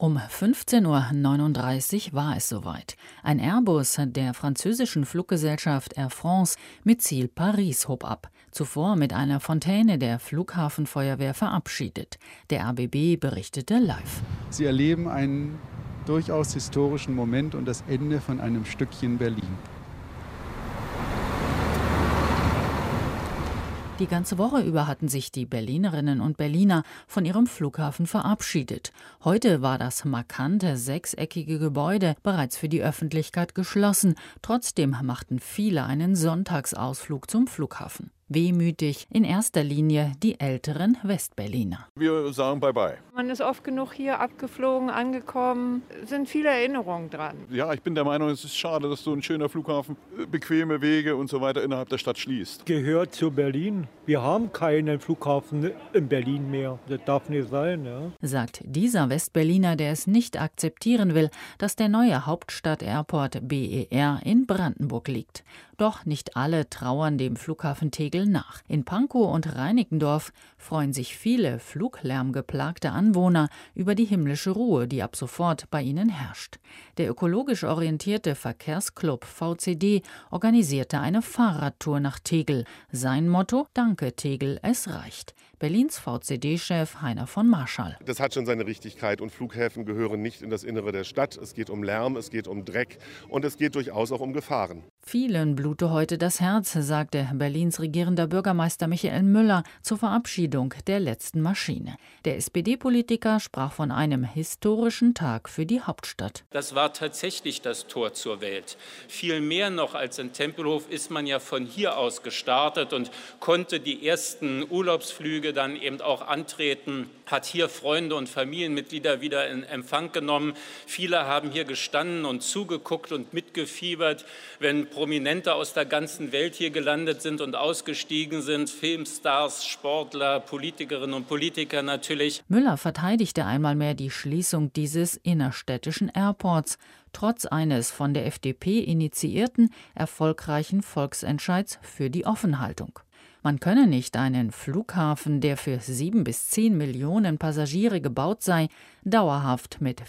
Um 15:39 Uhr war es soweit. Ein Airbus der französischen Fluggesellschaft Air France mit Ziel Paris hob ab. Zuvor mit einer Fontäne der Flughafenfeuerwehr verabschiedet. Der RBB berichtete live. Sie erleben einen durchaus historischen Moment und das Ende von einem Stückchen Berlin. Die ganze Woche über hatten sich die Berlinerinnen und Berliner von ihrem Flughafen verabschiedet. Heute war das markante sechseckige Gebäude bereits für die Öffentlichkeit geschlossen. Trotzdem machten viele einen Sonntagsausflug zum Flughafen. Wehmütig in erster Linie die älteren Westberliner. Wir sagen Bye-bye. Man ist oft genug hier abgeflogen, angekommen. Es sind viele Erinnerungen dran. Ja, ich bin der Meinung, es ist schade, dass so ein schöner Flughafen bequeme Wege und so weiter innerhalb der Stadt schließt. Gehört zu Berlin. Wir haben keinen Flughafen in Berlin mehr. Das darf nicht sein, ja. Sagt dieser Westberliner, der es nicht akzeptieren will, dass der neue Hauptstadt-Airport BER in Brandenburg liegt. Doch nicht alle trauern dem Flughafen Tegel nach. In Pankow und Reinickendorf freuen sich viele fluglärmgeplagte Anwohner über die himmlische Ruhe, die ab sofort bei ihnen herrscht. Der ökologisch orientierte Verkehrsclub VCD organisierte eine Fahrradtour nach Tegel. Sein Motto: Danke Tegel, es reicht. Berlins VCD-Chef Heiner von Marschall. Das hat schon seine Richtigkeit und Flughäfen gehören nicht in das Innere der Stadt. Es geht um Lärm, es geht um Dreck und es geht durchaus auch um Gefahren. Vielen blute heute das Herz, sagte Berlins regierender Bürgermeister Michael Müller zur Verabschiedung der letzten Maschine. Der SPD-Politiker sprach von einem historischen Tag für die Hauptstadt. Das war tatsächlich das Tor zur Welt. Viel mehr noch als in Tempelhof ist man ja von hier aus gestartet und konnte die ersten Urlaubsflüge dann eben auch antreten, hat hier Freunde und Familienmitglieder wieder in Empfang genommen. Viele haben hier gestanden und zugeguckt und mitgefiebert, wenn Prominente aus der ganzen Welt hier gelandet sind und ausgestiegen sind, Filmstars, Sportler, Politikerinnen und Politiker natürlich. Müller verteidigte einmal mehr die Schließung dieses innerstädtischen Airports, trotz eines von der FDP initiierten, erfolgreichen Volksentscheids für die Offenhaltung. Man könne nicht einen Flughafen, der für 7 bis 10 Millionen Passagiere gebaut sei, dauerhaft mit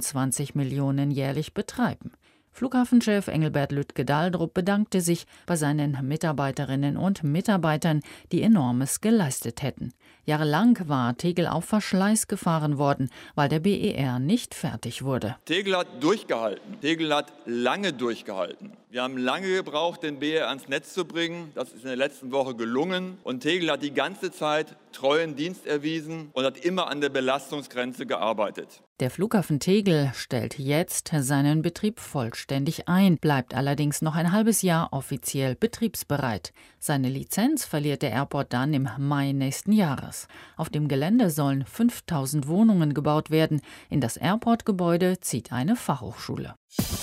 24 Millionen jährlich betreiben. Flughafenchef Engelbert Lütke-Daldrup bedankte sich bei seinen Mitarbeiterinnen und Mitarbeitern, die Enormes geleistet hätten. Jahrelang war Tegel auf Verschleiß gefahren worden, weil der BER nicht fertig wurde. Tegel hat durchgehalten. Tegel hat lange durchgehalten. Wir haben lange gebraucht, den BER ans Netz zu bringen. Das ist in der letzten Woche gelungen. Und Tegel hat die ganze Zeit treuen Dienst erwiesen und hat immer an der Belastungsgrenze gearbeitet. Der Flughafen Tegel stellt jetzt seinen Betrieb vollständig ein, bleibt allerdings noch ein halbes Jahr offiziell betriebsbereit. Seine Lizenz verliert der Airport dann im Mai nächsten Jahres. Auf dem Gelände sollen 5000 Wohnungen gebaut werden. In das Airport-Gebäude zieht eine Fachhochschule.